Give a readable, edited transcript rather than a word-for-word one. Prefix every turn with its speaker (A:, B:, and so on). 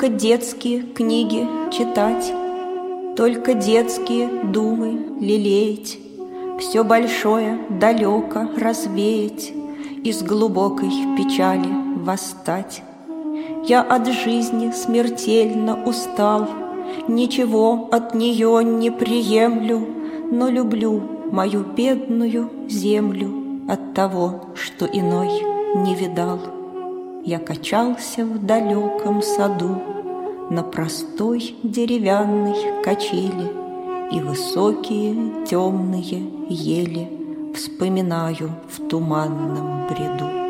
A: только детские книги читать, только детские думы лелеять, все большое далеко развеять и с глубокой печали восстать. Я от жизни смертельно устал, ничего от нее не приемлю, но люблю мою бедную землю от того, что иной не видал. Я качался в далеком саду на простой деревянной качели, и высокие темные ели вспоминаю в туманном бреду.